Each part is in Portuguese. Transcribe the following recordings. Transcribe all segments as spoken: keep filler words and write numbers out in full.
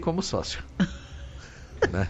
como sócio. Né?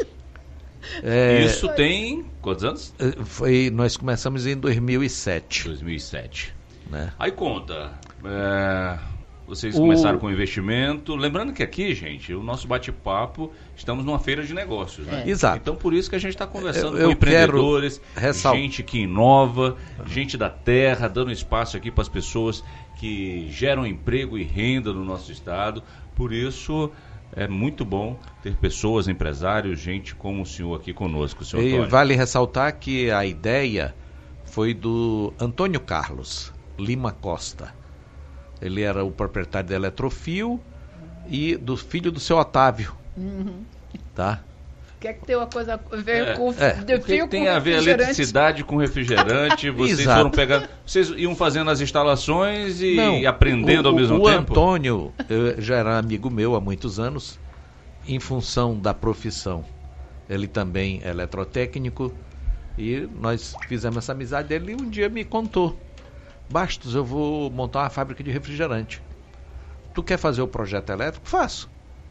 É, Isso tem quantos anos? Foi, nós começamos em dois mil e sete. dois mil e sete. Né? Aí conta, é, vocês O... começaram com investimento. Lembrando que aqui, gente, o nosso bate-papo, estamos numa feira de negócios. Né? É. Exato. Então por isso que a gente está conversando eu, com eu empreendedores, ressal... gente que inova, uhum. gente da terra, dando espaço aqui para as pessoas que geram emprego e renda no nosso estado. Por isso... é muito bom ter pessoas, empresários, gente como o senhor aqui conosco, senhor E Antônio. Vale ressaltar que a ideia foi do Antônio Carlos Lima Costa. Ele era o proprietário da Eletrofil e do filho do seu Otávio. Uhum. Tá? Quer que tenha uma coisa a ver é, com é. de fio, que tem a ver eletricidade com refrigerante? Vocês Exato. foram pegando, vocês iam fazendo as instalações e Não, aprendendo o, ao mesmo o tempo? O Antônio já era amigo meu há muitos anos, em função da profissão. Ele também é eletrotécnico e nós fizemos essa amizade. Ele um dia me contou: Bastos, eu vou montar uma fábrica de refrigerante. Tu quer fazer o projeto elétrico? Faço.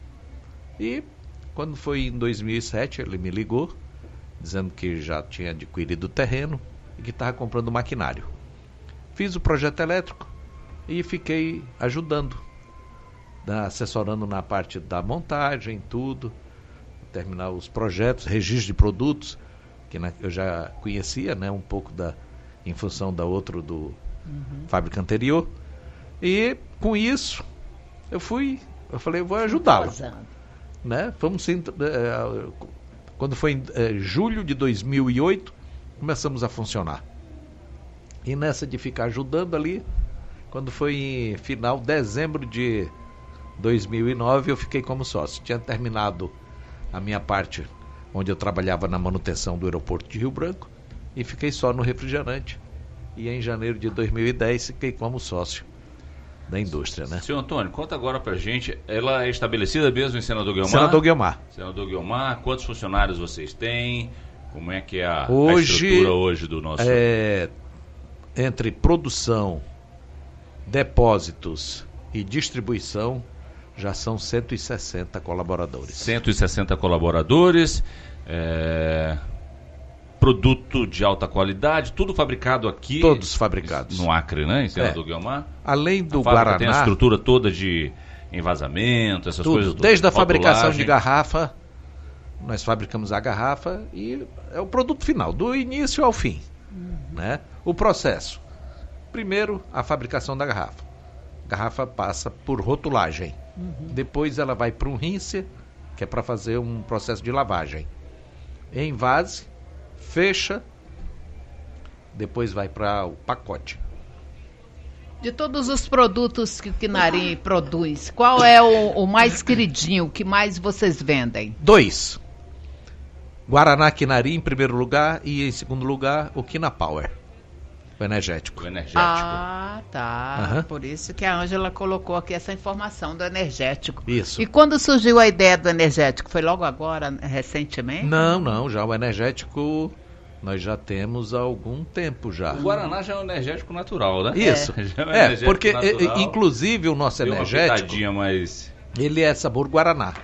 E quando foi em dois mil e sete, ele me ligou, dizendo que já tinha adquirido o terreno e que estava comprando maquinário. Fiz o projeto elétrico e fiquei ajudando, né, assessorando na parte da montagem, tudo, terminar os projetos, registro de produtos, que na, eu já conhecia, né, um pouco da, em função da outra do uhum. fábrica anterior. E com isso, eu fui, eu falei, eu vou ajudá-lo. Né? Vamos ser, eh, quando foi em eh, julho de dois mil e oito, começamos a funcionar. E nessa de ficar ajudando ali, quando foi em final de dezembro de dois mil e nove, eu fiquei como sócio. Tinha terminado a minha parte, onde eu trabalhava na manutenção do aeroporto de Rio Branco, e fiquei só no refrigerante. E em janeiro de dois mil e dez, fiquei como sócio da indústria, né? Senhor Antônio, conta agora pra gente, ela é estabelecida mesmo em Senador Guiomar? Senador Guiomar. Senador Guiomar, quantos funcionários vocês têm? Como é que é a, hoje, a estrutura hoje do nosso... É, entre produção, depósitos e distribuição, já são cento e sessenta colaboradores. cento e sessenta colaboradores, é... produto de alta qualidade, tudo fabricado aqui. Todos fabricados. No Acre, né? Em Senador é. Guiomar. Além do a Guaraná. Tem a estrutura toda de envasamento, essas tudo, coisas. Desde a fabricação rotulagem. de garrafa, nós fabricamos a garrafa e é o produto final, do início ao fim. Uhum. Né? O processo. Primeiro, a fabricação da garrafa. A garrafa passa por rotulagem. Uhum. Depois ela vai para um rinse, que é para fazer um processo de lavagem. Envase, fecha, depois vai para o pacote. De todos os produtos que o Quinari produz, qual é o, o mais queridinho, o que mais vocês vendem? Dois. Guaraná Quinari em primeiro lugar e em segundo lugar o Quina Power, o energético. O energético. Ah, tá. Uhum. Por isso que a Ângela colocou aqui essa informação do energético. Isso. E quando surgiu a ideia do energético? Foi logo agora, recentemente? Não, não, já o energético nós já temos há algum tempo já. O Guaraná já é um energético natural, né? Isso. É, já é, um é porque natural. inclusive o nosso Deu energético, uma mais... ele é sabor Guaraná.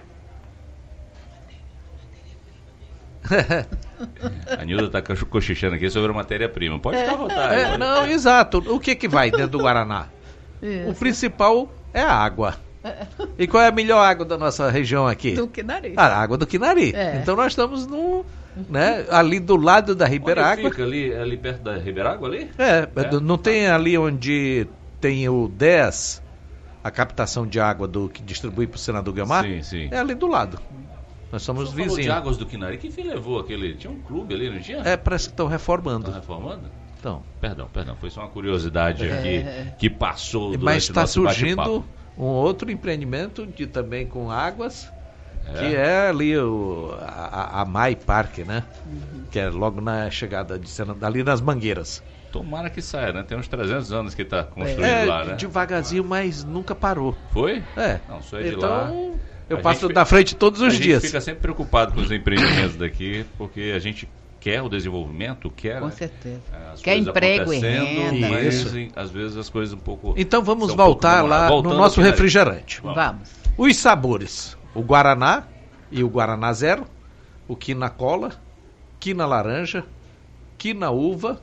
A Nilda está cochichando aqui sobre a matéria-prima. Pode ficar à vontade. É, pode. não, exato. O que que vai dentro do Guaraná? Isso. O principal é a água. E qual é a melhor água da nossa região aqui? Do Quinari. A água do Quinari. É. Então nós estamos no, né, ali do lado da Ribeiragua. Fica ali, ali perto da Ribeiragua ali? É, é, não tem ali onde tem o dez, a captação de água do que distribui para o Senador Guiomar? Sim, sim. É ali do lado. Nós somos vizinhos. Falou de Águas do Quinari. Quem levou aquele... Tinha um clube ali, não tinha? É, parece que estão reformando. Estão reformando? Então. Perdão, perdão. Foi só uma curiosidade é. aqui que passou durante Mas está surgindo bate-papo. Um outro empreendimento de, também com águas, é. que é ali o, a, a Mai Park, né? Uhum. Que é logo na chegada de Senador, ali nas Mangueiras. Tomara que saia, né? Tem uns trezentos anos que está construído é, lá, né? Devagarzinho, mas nunca parou. Foi? É. Não, só é de então, lá. eu a passo gente, na frente todos os a dias. A gente fica sempre preocupado com os empreendimentos daqui, porque a gente quer o desenvolvimento, quer... Com certeza. As quer emprego e renda. Mas, Isso. às vezes as coisas um pouco... Então vamos voltar um lá Voltando no nosso refrigerante. Vamos. Os sabores. o Guaraná e o Guaraná Zero, o Quina Cola, Quina Laranja, Quina Uva,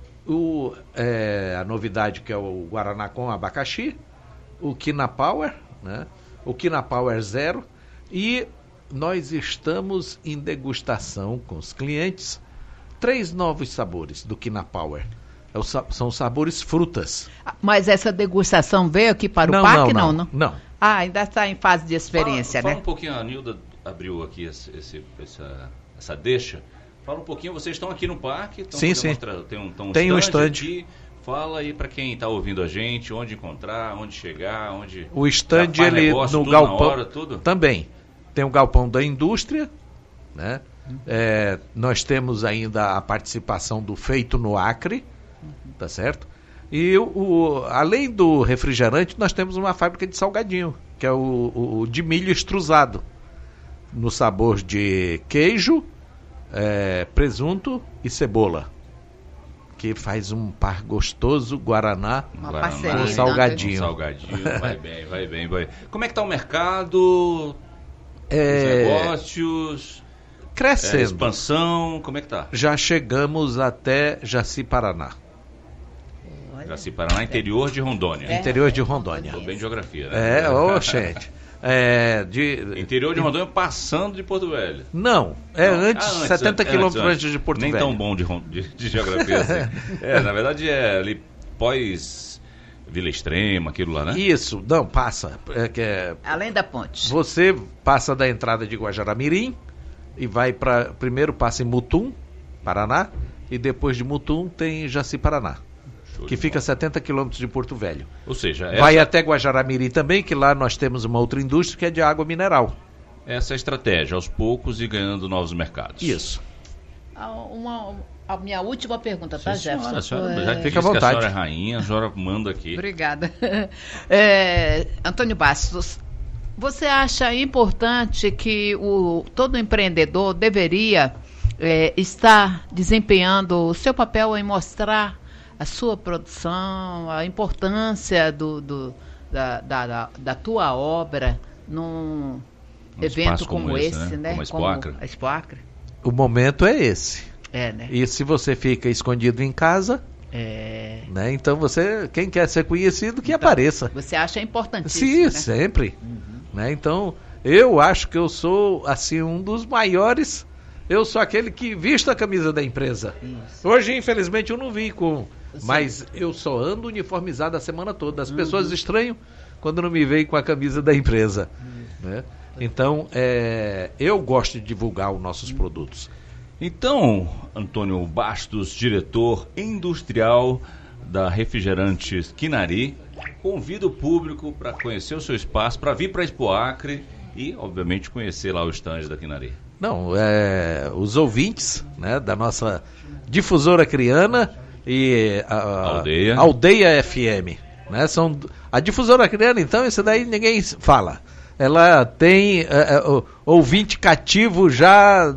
o, é, a novidade que é o Guaraná com abacaxi, o Quina Power, né? O Quina Power Zero, e nós estamos em degustação com os clientes, três novos sabores do Quina Power. É o, são sabores frutas. Mas essa degustação veio aqui para não, o parque? Não, não, não, não. não. Ah, ainda está em fase de experiência, fala, né? Fala um pouquinho, a Nilda abriu aqui esse, esse, essa, essa deixa. Fala um pouquinho, vocês estão aqui no parque, estão sim, sim. tem um, tem um tem um stand stand aqui. Fala aí para quem está ouvindo a gente, onde encontrar, onde chegar, onde... O stand, ele negócio, no tudo galpão, na hora, tudo? Também. Tem o galpão da indústria, né? Uhum. É, nós temos ainda a participação do Feito no Acre, uhum. Tá certo? E o, o, além do refrigerante, nós temos uma fábrica de salgadinho, que é o, o, o de milho extrusado, no sabor de queijo, é, presunto e cebola, que faz um par gostoso, Guaraná, uma com salgadinho. Um salgadinho, vai bem, vai bem, vai. Como é que está o mercado? É... Os negócios? Crescendo. É, expansão, como é que tá? Já chegamos até Jaci-Paraná. Jaci-Paraná, interior de Rondônia. É, interior de Rondônia. Tô bem de geografia, né? É, ô, gente. É, de... Interior de Rondônia passando de Porto Velho. Não, é Não. antes, Ah, antes setenta antes, quilômetros antes. antes de Porto Nem Velho. Nem tão bom de, de, de geografia assim. É, na verdade é ali pós Vila Extrema, aquilo lá, né? Isso, não, passa. É que é... Além da ponte. Você passa da entrada de Guajará-Mirim e vai para... Primeiro passa em Mutum, Paraná, e depois de Mutum tem Jaci-Paraná, que fica a setenta quilômetros de Porto Velho. Ou seja, essa... vai até Guajará-Mirim também, que lá nós temos uma outra indústria que é de água mineral. Essa é a estratégia, aos poucos e ganhando novos mercados. Isso. Uma, a minha última pergunta, tá, Sim, Jefferson? Senhora, a senhora, é... já que Fica à a vontade. senhora é rainha, a senhora manda aqui. Obrigada. É, Antônio Bastos, você acha importante que o, todo empreendedor deveria é, estar desempenhando o seu papel em mostrar a sua produção, a importância do, do, da, da, da, da tua obra num Um evento como, como esse, esse, né? Como a Expo Acre. Como a Expo Acre. O momento é esse. É, né? E se você fica escondido em casa, É... né? Então você, quem quer ser conhecido, que então, apareça. Você acha importantíssimo, Sim, né? sempre. Uhum. Né? Então, eu acho que eu sou, assim, um dos maiores. Eu sou aquele que visto a camisa da empresa. Isso. Hoje, infelizmente, eu não vim com... Sim. Mas eu só ando uniformizado a semana toda. As Uhum. pessoas estranham quando não me veem com a camisa da empresa. Uhum. Né? Então, é, eu gosto de divulgar os nossos uhum. produtos. Então, Antônio Bastos, diretor industrial da Refrigerantes Quinari, convida o público para conhecer o seu espaço, para vir para a Expo Acre e, obviamente, conhecer lá o stand da Quinari. Não, é, os ouvintes, né, da nossa difusora criana e a, a Aldeia. Aldeia F M, né, são a difusora criana, então isso daí ninguém fala. Ela tem é, é, o, ouvinte cativo já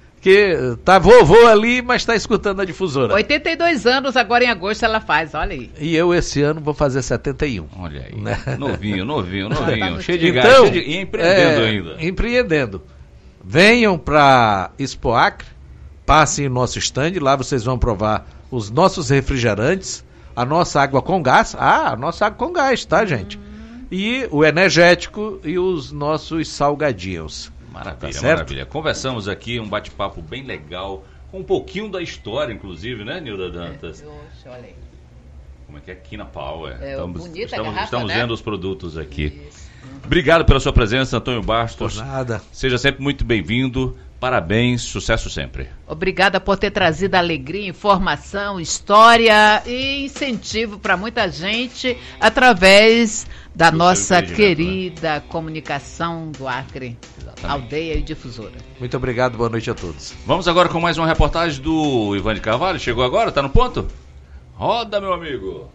que tá vovô ali, mas está escutando a difusora. oitenta e dois anos, agora em agosto ela faz, olha aí. E eu esse ano vou fazer setenta e um. Olha aí, né? novinho, novinho, novinho, Tá cheio de então, gás, cheio de... e empreendendo é, ainda. Empreendendo. Venham para Expo Acre, passem o nosso stand, lá vocês vão provar os nossos refrigerantes, a nossa água com gás, ah, a nossa água com gás, tá, gente? Hum. E o energético e os nossos salgadinhos. Maravilha, tá maravilha. Conversamos aqui, um bate-papo bem legal, com um pouquinho da história, inclusive, né, Nilda Dantas? É, olha aí. Como é que é? Quina Power. É, estamos bonita estamos, garrafa, estamos né? vendo os produtos aqui. Isso. Obrigado pela sua presença, Antônio Bastos. Por nada. Seja sempre muito bem-vindo. Parabéns, sucesso sempre. Obrigada por ter trazido alegria, informação, história e incentivo para muita gente através da Do nossa seu querida né? comunicação do Acre, Exatamente. Aldeia e Difusora. Muito obrigado, boa noite a todos. Vamos agora com mais uma reportagem do Ivan de Carvalho. Chegou agora? Tá no ponto? Roda, meu amigo.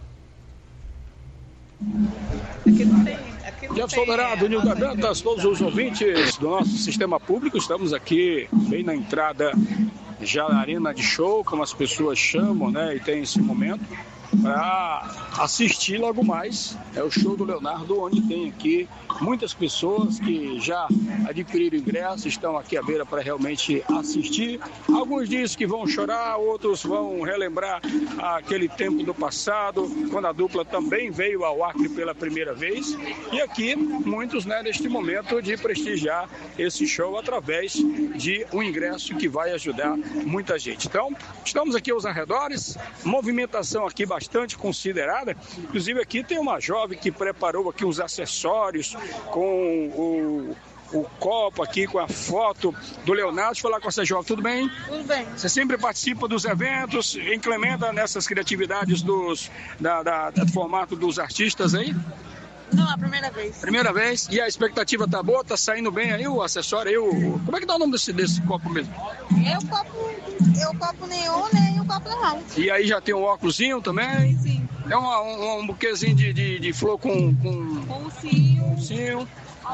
Aqui não tem... Jefferson Dourado, Nilda Dantas, todos os ouvintes do nosso sistema público, estamos aqui bem na entrada já na Arena de Show, como as pessoas chamam, né? E tem esse momento. para assistir logo mais. É o show do Leonardo, onde tem aqui muitas pessoas que já adquiriram ingresso, estão aqui à beira para realmente assistir. Alguns dizem que vão chorar, outros vão relembrar aquele tempo do passado, quando a dupla também veio ao Acre pela primeira vez. E aqui, muitos, né, neste momento de prestigiar esse show através de um ingresso que vai ajudar muita gente. Então, estamos aqui aos arredores, movimentação aqui bastante considerada. Inclusive aqui tem uma jovem que preparou aqui uns acessórios com o, o copo aqui, com a foto do Leonardo. Deixa eu falar com essa jovem, tudo bem? Tudo bem. Você sempre participa dos eventos, implementa nessas criatividades dos, da, da, do formato dos artistas aí? Não, a primeira vez. Primeira vez? E a expectativa tá boa? Tá saindo bem aí o acessório aí? O... Como é que dá o nome desse, desse copo mesmo? É o copo, é o copo neon, né? E o copo normal. E aí já tem um óculosinho também? Sim. É uma, um, um buquezinho de, de, de flor com... Com, com um cio. Um cio.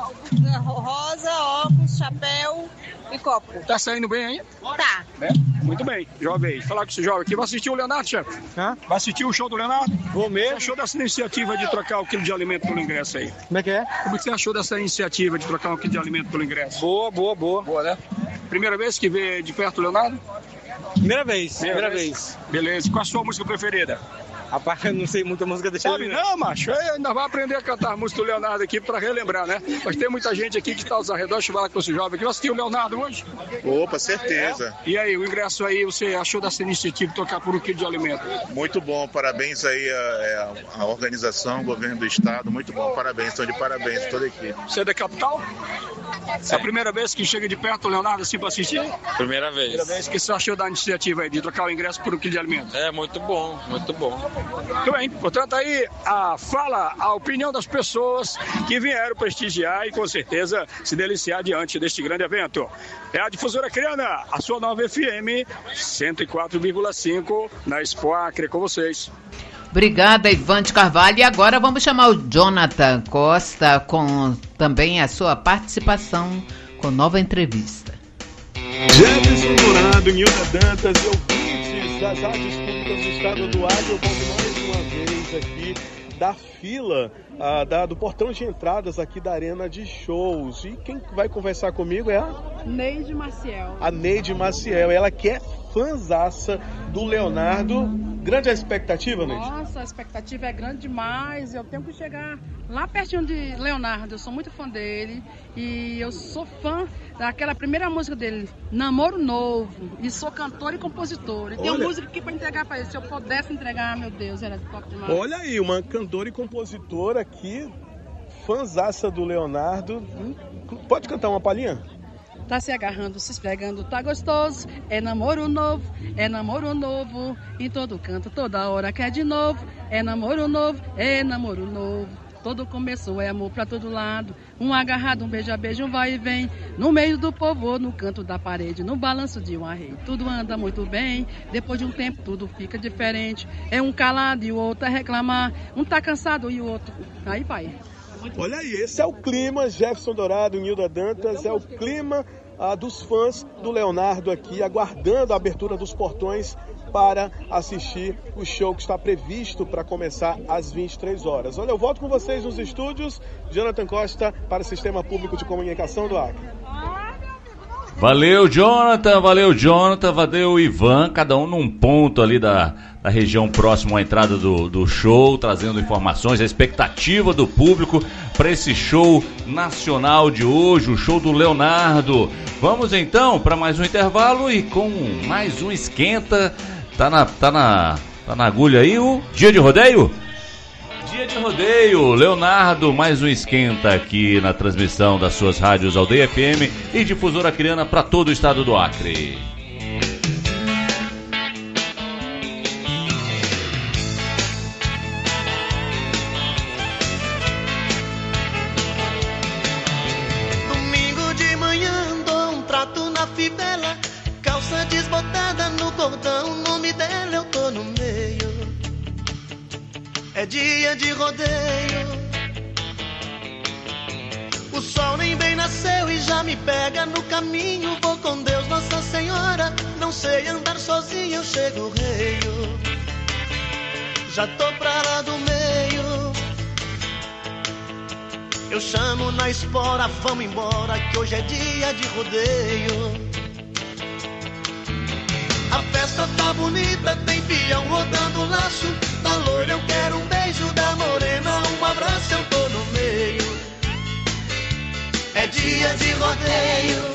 Rosa, óculos, chapéu e copo. Tá saindo bem aí? Tá. É? Muito bem, jovem. Falar com esse jovem aqui. Vai assistir o Leonardo, chefe? Hã? Vai assistir o show do Leonardo? Vou mesmo. Você achou dessa iniciativa de trocar o quilo de alimento pelo ingresso aí? Como é que é? Como é que você achou dessa iniciativa de trocar um quilo de alimento pelo ingresso? Boa, boa, boa. Boa, né? Primeira vez que vê de perto o Leonardo? Primeira vez, Primeira, primeira vez. vez. Beleza. Qual a sua música preferida? Rapaz, eu não sei muita música, deixa eu Sabe ver. não, macho? Eu ainda vai aprender a cantar a música do Leonardo aqui para relembrar, né? Mas tem muita gente aqui que está aos arredores, deixa eu falar com esse jovem aqui. Vai assistir o Leonardo hoje? Opa, certeza. É? E aí, o ingresso aí, você achou dessa iniciativa de tocar por um quilo de alimento? Muito bom, parabéns aí a, a, a organização, o governo do estado, muito bom, parabéns, estão de parabéns toda a equipe. Você é da capital? É a primeira vez que chega de perto o Leonardo assim para assistir? Primeira vez. Primeira vez. O que você achou da iniciativa aí de trocar o ingresso por um quilo de alimento? É, muito bom, muito bom. Muito bem, portanto aí a fala, a opinião das pessoas que vieram prestigiar e com certeza se deliciar diante deste grande evento. É a Difusora Acreana, a sua nova F M cento e quatro vírgula cinco na Expo Acre, com vocês. Obrigada, Ivante Carvalho. E agora vamos chamar o Jonathan Costa com também a sua participação com nova entrevista. Jefferson Dourado, Nilda Dantas e ouvintes das rádios públicas do estado do Acre, eu volto mais uma vez aqui da fila, ah, da, do portão de entradas aqui da Arena de Shows. E quem vai conversar comigo é a... Neide Maciel. A Neide Maciel, ela que é fãzaça do Leonardo. Grande a expectativa, Neide? Nossa, a expectativa é grande demais. Eu tenho que chegar lá pertinho de Leonardo. Eu sou muito fã dele e eu sou fã daquela primeira música dele, Namoro Novo. E sou cantora e compositora. E tem uma música aqui para entregar para ele. Se eu pudesse entregar, meu Deus, era top demais. Olha aí, uma cantora e compositora aqui, fãzaça do Leonardo. Pode cantar uma palhinha? Tá se agarrando, se esfregando, tá gostoso. É namoro novo, é namoro novo. Em todo canto, toda hora quer de novo. É namoro novo, é namoro novo. Todo começo é amor pra todo lado. Um agarrado, um beija-beijo, um vai e vem. No meio do povo, no canto da parede, no balanço de um arreio. Tudo anda muito bem. Depois de um tempo, tudo fica diferente. É um calado e o outro a reclamar. Um tá cansado e o outro... Aí vai. Olha aí, esse é o clima, Jefferson Dourado, Nilda Dantas, é o clima ah, dos fãs do Leonardo aqui, aguardando a abertura dos portões para assistir o show que está previsto para começar às vinte e três horas. Olha, eu volto com vocês nos estúdios, Jonathan Costa para o Sistema Público de Comunicação do Acre. Valeu, Jonathan, valeu, Jonathan, valeu, Ivan, cada um num ponto ali da, da região próxima à entrada do, do show, trazendo informações, a expectativa do público para esse show nacional de hoje, o show do Leonardo. Vamos então para mais um intervalo e com mais um esquenta, tá na, tá na, tá na agulha aí o dia de rodeio? Dia de rodeio, Leonardo, mais um esquenta aqui na transmissão das suas rádios Aldeia F M e Difusora Acreana para todo o estado do Acre. Domingo de manhã dou um trato na fivela, calça desbotada no cordão, o nome dela eu tô no meio. É dia de rodeio. O sol nem bem nasceu e já me pega no caminho. Vou com Deus, Nossa Senhora. Não sei andar sozinho, eu chego rei. já tô pra lá do meio. Eu chamo na espora, vamos embora, que hoje é dia de rodeio. A festa tá bonita, tem peão rodando laço. Da loira eu quero um beijo, da morena um abraço, eu tô no meio. É dia de rodeio.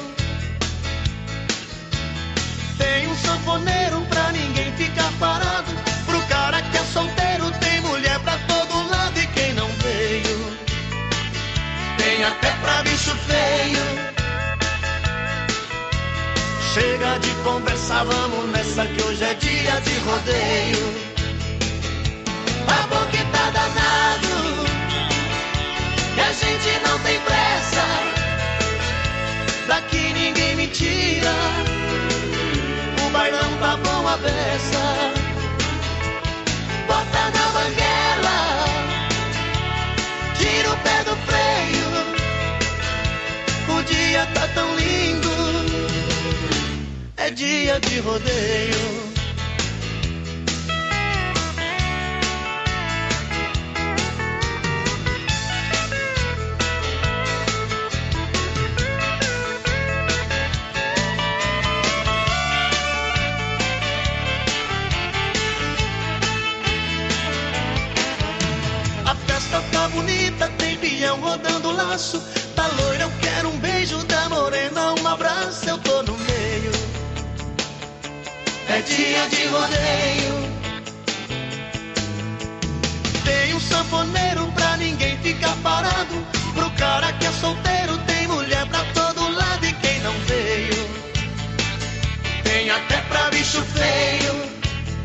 Tem um sanfoneiro pra ninguém ficar parado. Pro cara que é solteiro tem mulher pra todo lado. E quem não veio tem até pra bicho feio. Chega de conversa, vamos nessa que hoje é dia de rodeio. A boca tá danado e a gente não tem pressa. Daqui ninguém me tira. O bailão tá bom a beça. Bota na banguela, tira o pé do freio. O dia tá tão lindo, é dia de rodeio. A festa tá bonita, tem peão rodando laço. Da loira eu quero um beijo, da morena um abraço, eu tô no meio. É dia de rodeio. Tem um sanfoneiro pra ninguém ficar parado. Pro cara que é solteiro tem mulher pra todo lado. E quem não veio tem até pra bicho feio.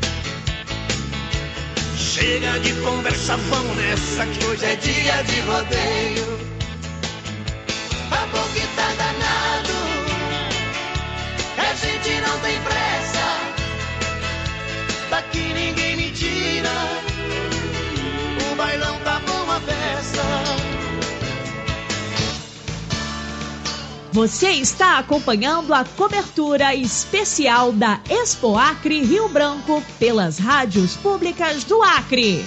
Chega de conversa, vamos nessa que hoje é dia de rodeio. A boca tá danado, a gente não tem pressa. Daqui ninguém me tira. O bailão tá bom a festa. Você está acompanhando a cobertura especial da Expo Acre Rio Branco pelas rádios públicas do Acre.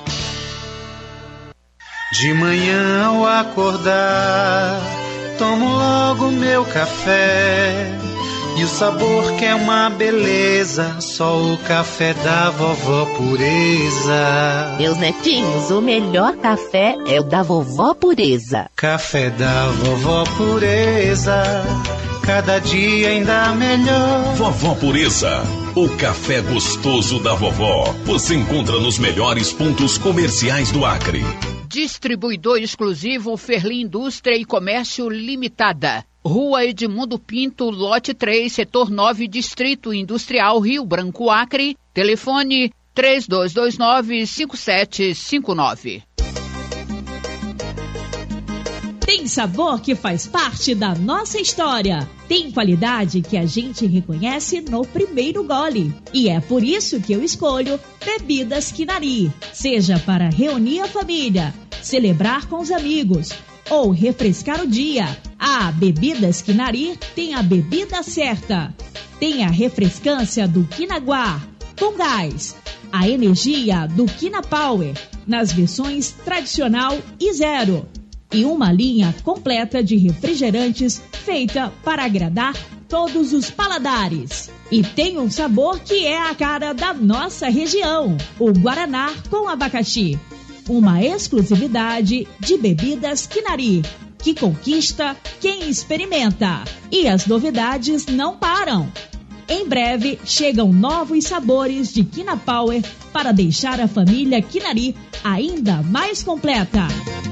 De manhã ao acordar, tomo logo meu café. E o sabor que é uma beleza, só o café da vovó Pureza. Meus netinhos, o melhor café é o da vovó Pureza. Café da vovó Pureza, cada dia ainda melhor. Vovó Pureza, o café gostoso da vovó. Você encontra nos melhores pontos comerciais do Acre. Distribuidor exclusivo Ferli Indústria e Comércio Limitada. Rua Edmundo Pinto, lote três, setor nove, Distrito Industrial, Rio Branco, Acre. Telefone três dois dois nove, cinco sete cinco nove. Tem sabor que faz parte da nossa história. Tem qualidade que a gente reconhece no primeiro gole. E é por isso que eu escolho Bebidas Quinari. Seja para reunir a família, celebrar com os amigos ou refrescar o dia, a Bebidas Quinari tem a bebida certa. Tem a refrescância do Quinaguá, com gás, a energia do Quina Power, nas versões tradicional e zero. E uma linha completa de refrigerantes feita para agradar todos os paladares. E tem um sabor que é a cara da nossa região, o Guaraná com abacaxi. Uma exclusividade de Bebidas Quinari, que conquista quem experimenta. E as novidades não param. Em breve chegam novos sabores de Quina Power para deixar a família Quinari ainda mais completa.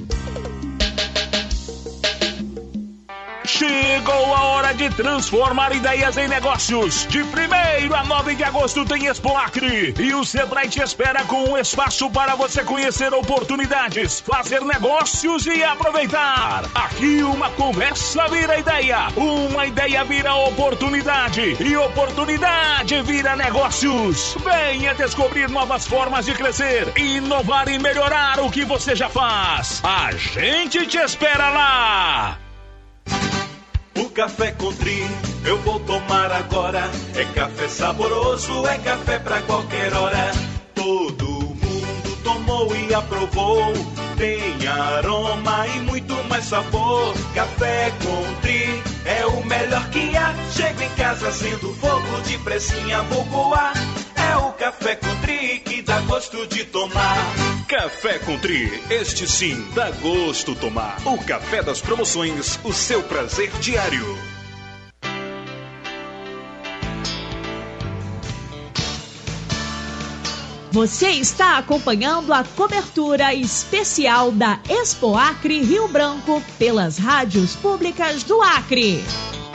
Chegou a hora de transformar ideias em negócios. De primeiro a nove de agosto tem Expo Acre. E o Sebrae te espera com um espaço para você conhecer oportunidades, fazer negócios e aproveitar. Aqui uma conversa vira ideia, uma ideia vira oportunidade e oportunidade vira negócios. Venha descobrir novas formas de crescer, inovar e melhorar o que você já faz. A gente te espera lá. O café Contrim eu vou tomar agora. É café saboroso, é café pra qualquer hora. Todo mundo tomou e aprovou. Tem aroma e muito mais sabor. Café Country é o melhor que há. Chego em casa sendo fogo, de pressinha vou coar. É o Café Country que dá gosto de tomar. Café Country, este sim dá gosto tomar. O café das promoções, o seu prazer diário. Você está acompanhando a cobertura especial da Expo Acre Rio Branco pelas rádios públicas do Acre.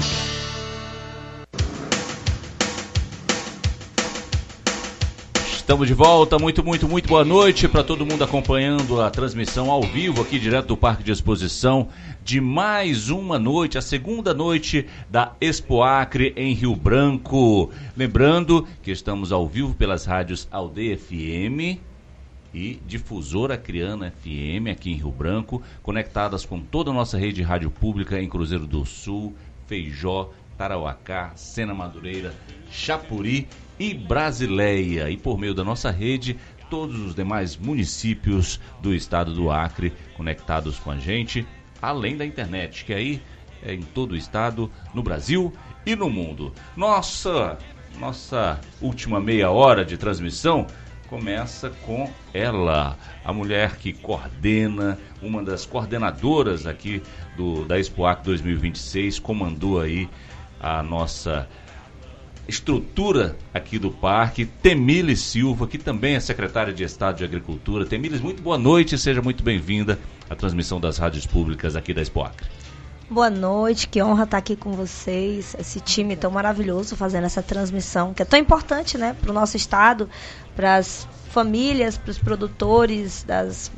Estamos de volta, muito, muito, muito boa noite para todo mundo acompanhando a transmissão ao vivo aqui direto do Parque de Exposição de mais uma noite, a segunda noite da Expo Acre em Rio Branco. Lembrando que estamos ao vivo pelas rádios Aldeia F M e Difusora Acreana F M aqui em Rio Branco, conectadas com toda a nossa rede de rádio pública em Cruzeiro do Sul, Feijó, Tarauacá, Sena Madureira, Chapuri e Brasileia, e por meio da nossa rede, todos os demais municípios do estado do Acre conectados com a gente, além da internet, que aí é em todo o estado, no Brasil e no mundo. Nossa, nossa última meia hora de transmissão começa com ela, a mulher que coordena, uma das coordenadoras aqui do, da Expo Acre dois mil e vinte e seis, comandou aí a nossa estrutura aqui do parque, Temílis Silva, que também é secretária de Estado de Agricultura. Temílis, muito boa noite, seja muito bem-vinda à transmissão das rádios públicas aqui da Expo Acre. Boa noite, que honra estar aqui com vocês, esse time tão maravilhoso fazendo essa transmissão, que é tão importante, né, para o nosso estado, para as famílias, para os produtores das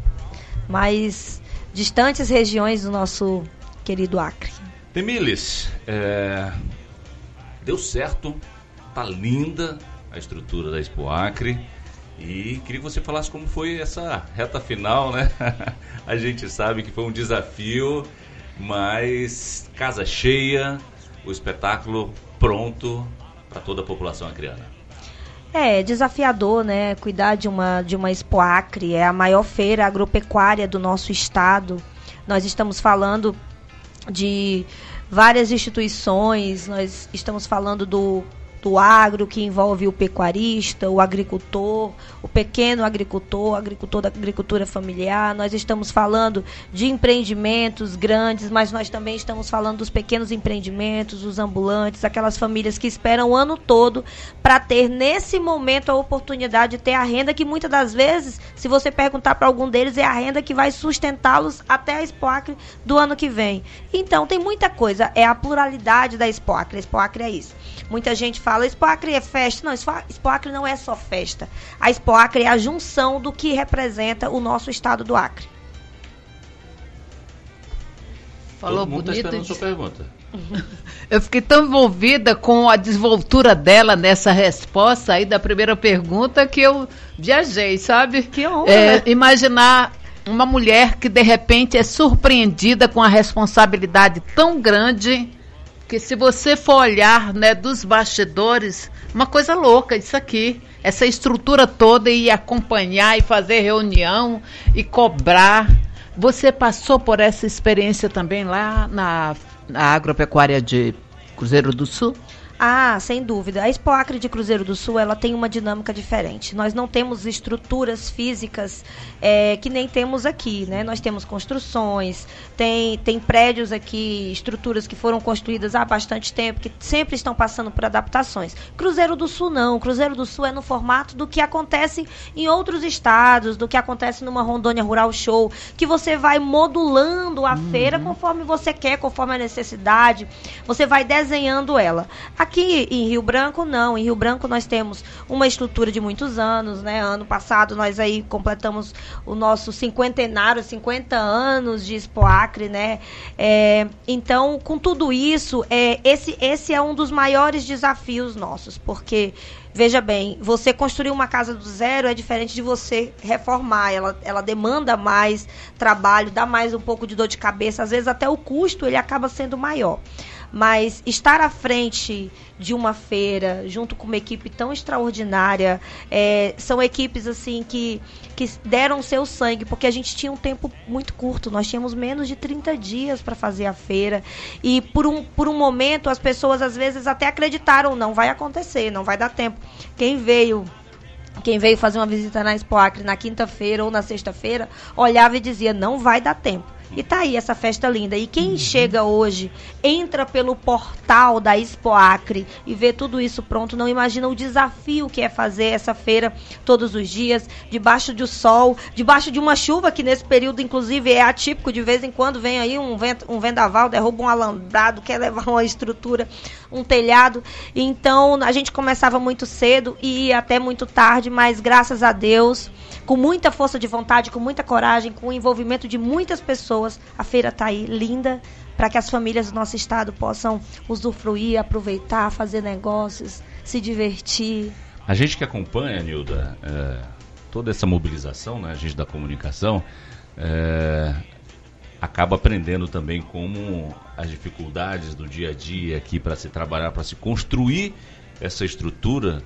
mais distantes regiões do nosso querido Acre. Temílis, é... deu certo, tá linda a estrutura da Expo Acre e queria que você falasse como foi essa reta final, né? A gente sabe que foi um desafio, mas casa cheia, o espetáculo pronto para toda a população acreana. É desafiador, né? Cuidar de uma, de uma Expo Acre, é a maior feira agropecuária do nosso estado. Nós estamos falando de várias instituições, nós estamos falando do, do agro, que envolve o pecuarista, o agricultor, o pequeno agricultor, o agricultor da agricultura familiar. Nós estamos falando de empreendimentos grandes, mas nós também estamos falando dos pequenos empreendimentos, os ambulantes, aquelas famílias que esperam o ano todo para ter nesse momento a oportunidade de ter a renda que muitas das vezes, se você perguntar para algum deles, é a renda que vai sustentá-los até a Expo Acre do ano que vem. Então tem muita coisa, é a pluralidade da Expo Acre. A Expo Acre é isso. Muita gente fala, Expo Acre é festa. Não, Expo Acre não é só festa. A Expo Acre é a junção do que representa o nosso estado do Acre. Falou Todo mundo bonito. Tá esperando a sua pergunta. Eu fiquei tão envolvida com a desenvoltura dela nessa resposta aí da primeira pergunta que eu viajei, sabe? Que honra, é, né? Imaginar uma mulher que de repente é surpreendida com a responsabilidade tão grande que, se você for olhar, né, dos bastidores, uma coisa louca isso aqui, essa estrutura toda, e acompanhar e fazer reunião e cobrar. Você passou por essa experiência também lá na, na agropecuária de Cruzeiro do Sul? Ah, sem dúvida. A Expo Acre de Cruzeiro do Sul, ela tem uma dinâmica diferente. Nós não temos estruturas físicas é, que nem temos aqui, né? Nós temos construções, tem, tem prédios aqui, estruturas que foram construídas há bastante tempo, que sempre estão passando por adaptações. Cruzeiro do Sul não. Cruzeiro do Sul é no formato do que acontece em outros estados, do que acontece numa Rondônia Rural Show, que você vai modulando a uhum. feira conforme você quer, conforme a necessidade, você vai desenhando ela. Aqui em Rio Branco, não. Em Rio Branco nós temos uma estrutura de muitos anos, né? Ano passado nós aí completamos o nosso cinquentenário, cinquenta anos de Expo Acre, né? É, então, com tudo isso, é, esse, esse é um dos maiores desafios nossos, porque, veja bem, você construir uma casa do zero é diferente de você reformar. Ela, ela demanda mais trabalho, dá mais um pouco de dor de cabeça, às vezes até o custo ele acaba sendo maior. mas estar à frente de uma feira, junto com uma equipe tão extraordinária, é, são equipes assim que, que deram o seu sangue, porque a gente tinha um tempo muito curto, nós tínhamos menos de trinta dias para fazer a feira, e por um, por um momento as pessoas às vezes até acreditaram, não vai acontecer, não vai dar tempo. Quem veio... Quem veio fazer uma visita na Expo Acre na quinta-feira ou na sexta-feira, olhava e dizia, não vai dar tempo. E tá aí essa festa linda. E quem uhum. chega hoje, entra pelo portal da Expo Acre e vê tudo isso pronto, não imagina o desafio que é fazer essa feira todos os dias, debaixo do sol, debaixo de uma chuva, que nesse período, inclusive, é atípico. De vez em quando vem aí um, vento, um vendaval, derruba um alambrado, quer levar uma estrutura, um telhado. Então, a gente começava muito cedo e ia até muito tarde, mas graças a Deus, com muita força de vontade, com muita coragem, com o envolvimento de muitas pessoas, a feira está aí, linda, para que as famílias do nosso estado possam usufruir, aproveitar, fazer negócios, se divertir. A gente que acompanha, Nilda, é, toda essa mobilização, né, a gente da comunicação, é, acaba aprendendo também como as dificuldades do dia a dia aqui para se trabalhar, para se construir essa estrutura,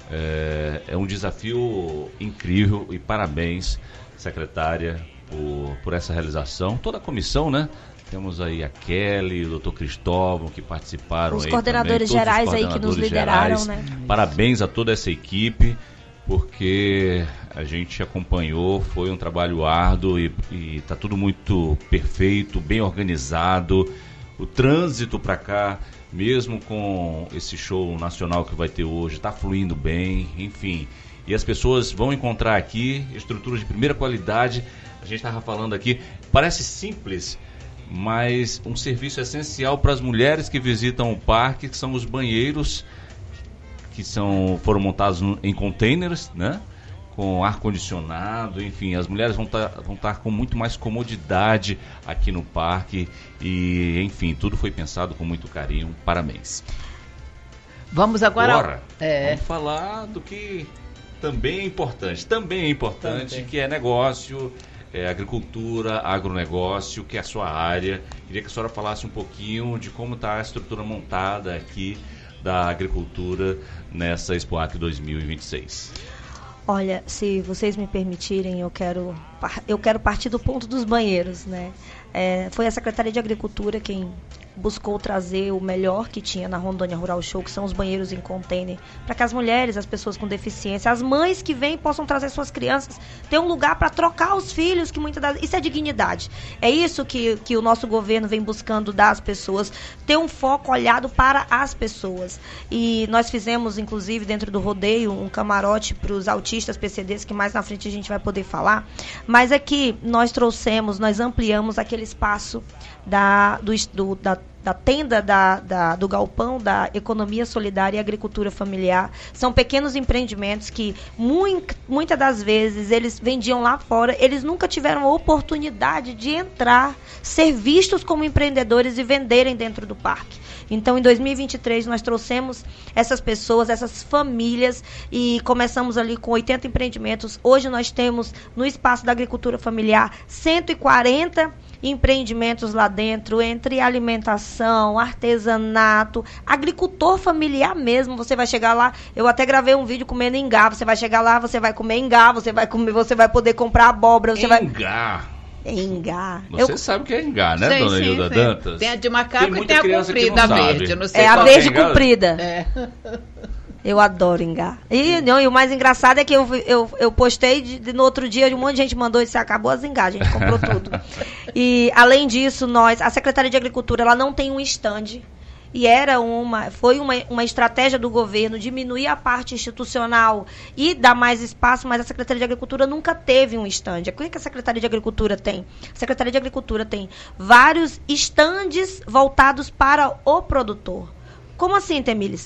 é, é um desafio incrível, e parabéns, secretária, Por, por essa realização, toda a comissão, né? Temos aí a Kelly, o doutor Cristóvão, que participaram. Os aí coordenadores também, gerais os coordenadores aí que nos lideraram, gerais. né? Parabéns a toda essa equipe, porque a gente acompanhou, foi um trabalho árduo e, e tá tudo muito perfeito, bem organizado. O trânsito para cá, mesmo com esse show nacional que vai ter hoje, está fluindo bem, enfim. E as pessoas vão encontrar aqui estruturas de primeira qualidade. A gente estava falando aqui, parece simples, mas um serviço essencial para as mulheres que visitam o parque, que são os banheiros, que são, foram montados em containers, né? Com ar-condicionado, enfim, as mulheres vão estar vão estar com muito mais comodidade aqui no parque e, enfim, tudo foi pensado com muito carinho. Parabéns. Vamos agora... Agora, é... vamos falar do que também é importante, também é importante, também. Que é negócio... É, agricultura, agronegócio, que é a sua área. Queria que a senhora falasse um pouquinho de como está a estrutura montada aqui da agricultura nessa Expo Acre dois mil e vinte e seis. Olha, se vocês me permitirem, eu quero, eu quero partir do ponto dos banheiros, né? É, foi a Secretaria de Agricultura quem buscou trazer o melhor que tinha na Rondônia Rural Show, que são os banheiros em container, para que as mulheres, as pessoas com deficiência, as mães que vêm possam trazer suas crianças, ter um lugar para trocar os filhos, que muitas das... isso é dignidade. É isso que, que o nosso governo vem buscando dar às pessoas, ter um foco olhado para as pessoas. E nós fizemos, inclusive, dentro do rodeio, um camarote para os autistas P C Ds, que mais na frente a gente vai poder falar. Mas aqui nós trouxemos, nós ampliamos aquele espaço da, do, do, da da tenda da, da, do galpão da economia solidária e agricultura familiar. São pequenos empreendimentos que muito, muitas das vezes eles vendiam lá fora, eles nunca tiveram a oportunidade de entrar, ser vistos como empreendedores e venderem dentro do parque. Então, em dois mil e vinte e três, nós trouxemos essas pessoas, essas famílias, e começamos ali com oitenta empreendimentos. Hoje nós temos, no espaço da agricultura familiar, cento e quarenta empreendimentos lá dentro, entre alimentação, artesanato, agricultor familiar mesmo. Você vai chegar lá, eu até gravei um vídeo comendo ingá, você vai chegar lá, você vai comer ingá, você vai comer, você vai poder comprar abóbora, você vai... Ingá. Engá. Você eu... sabe o que é engá, né, sim, dona sim, Hilda sim. Dantas? Tem a de macaco e tem a comprida, a verde. Não sei é a verde é comprida. É. Eu adoro engá. E, não, e o mais engraçado é que eu, eu, eu postei de, de, no outro dia, um monte de gente mandou e disse, acabou as engá, a gente comprou tudo. E, além disso, nós, a Secretaria de Agricultura, ela não tem um stand. E era uma, foi uma, uma estratégia do governo diminuir a parte institucional e dar mais espaço, mas a Secretaria de Agricultura nunca teve um stand. O que a Secretaria de Agricultura tem? A Secretaria de Agricultura tem vários estandes voltados para o produtor. Como assim, Temiles?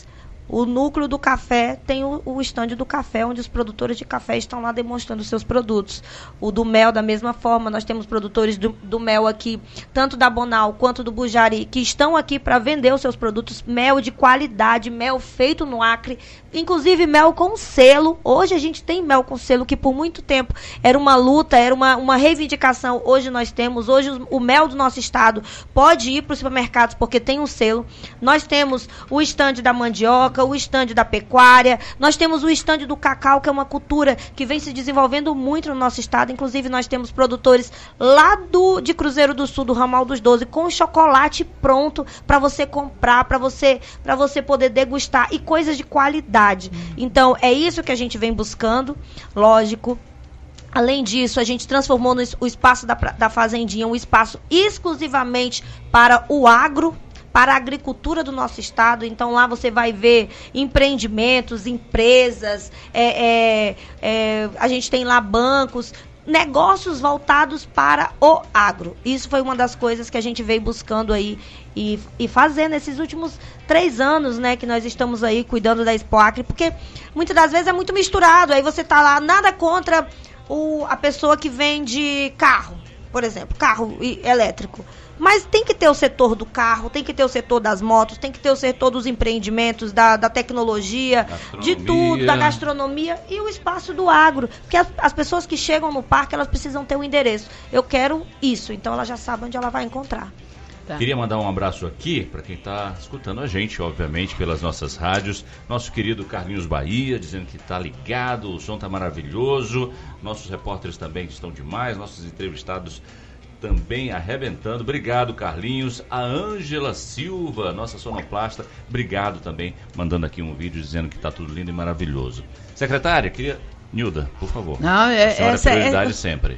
O núcleo do café tem o, o estande do café, onde os produtores de café estão lá demonstrando seus produtos. O do mel, da mesma forma, nós temos produtores do, do mel aqui, tanto da Bonal quanto do Bujari, que estão aqui para vender os seus produtos. Mel de qualidade, mel feito no Acre, inclusive mel com selo. Hoje a gente tem mel com selo, que por muito tempo era uma luta, era uma, uma reivindicação. Hoje nós temos, hoje o, o mel do nosso estado pode ir para os supermercados porque tem um selo. Nós temos o estande da mandioca, o estande da pecuária, nós temos o estande do cacau, que é uma cultura que vem se desenvolvendo muito no nosso estado. Inclusive nós temos produtores lá do, de Cruzeiro do Sul, do Ramal dos doze, com chocolate pronto para você comprar, para você, para você poder degustar, e coisas de qualidade. Então é isso que a gente vem buscando, lógico. Além disso, a gente transformou no, o espaço da, da Fazendinha um espaço exclusivamente para o agro, para a agricultura do nosso estado. Então lá você vai ver empreendimentos, empresas, é, é, é, a gente tem lá bancos, negócios voltados para o agro. Isso foi uma das coisas que a gente veio buscando aí e, e fazendo nesses últimos três anos, né, que nós estamos aí cuidando da Expo Acre, porque muitas das vezes é muito misturado. Aí você tá lá, nada contra o, a pessoa que vende carro, por exemplo, carro elétrico. Mas tem que ter o setor do carro, tem que ter o setor das motos, tem que ter o setor dos empreendimentos, da, da tecnologia, de tudo, da gastronomia e o espaço do agro. Porque as, as pessoas que chegam no parque, elas precisam ter um endereço. Eu quero isso, então ela já sabe onde ela vai encontrar. Tá. Queria mandar um abraço aqui para quem está escutando a gente, obviamente, pelas nossas rádios. Nosso querido Carlinhos Bahia, dizendo que está ligado, o som está maravilhoso. Nossos repórteres também estão demais, nossos entrevistados também arrebentando. Obrigado, Carlinhos. A Ângela Silva, nossa sonoplasta, obrigado também, mandando aqui um vídeo dizendo que está tudo lindo e maravilhoso. Secretária, queria... Nilda, por favor. Não, é, a senhora essa é prioridade é... sempre.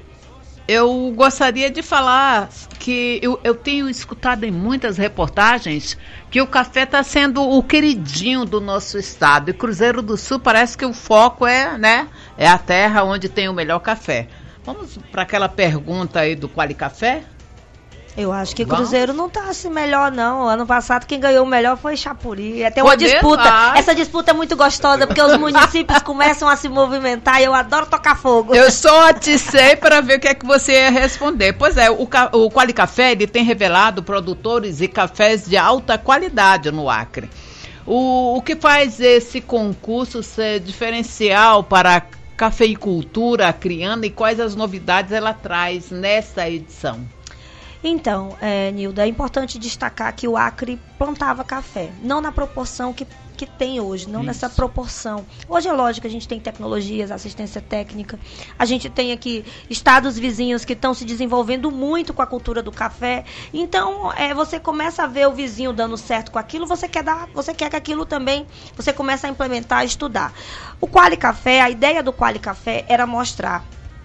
Eu gostaria de falar que eu, eu tenho escutado em muitas reportagens que o café está sendo o queridinho do nosso estado. E Cruzeiro do Sul parece que o foco é, né, é a terra onde tem o melhor café. Vamos para aquela pergunta aí do Quali Café? Eu acho que Vamos. Cruzeiro não tá assim melhor, não. Ano passado quem ganhou o melhor foi Chapuri. Até uma Poder? disputa. Ah. Essa disputa é muito gostosa, porque os municípios começam a se movimentar e eu adoro tocar fogo. Eu só aticei para ver o que é que você ia responder. Pois é, o, o Quali Café ele tem revelado produtores e cafés de alta qualidade no Acre. O, o que faz esse concurso ser diferencial para a cafeicultura acreana e quais as novidades ela traz nessa edição? Então, é, Nilda, é importante destacar que o Acre plantava café, não na proporção que, que tem hoje, não Isso. nessa proporção. Hoje é lógico que a gente tem tecnologias, assistência técnica, a gente tem aqui estados vizinhos que estão se desenvolvendo muito com a cultura do café, então é, você começa a ver o vizinho dando certo com aquilo, você quer dar, você quer que aquilo também, você começa a implementar, a estudar. O Quali Café, a ideia do Quali Café era mostrar,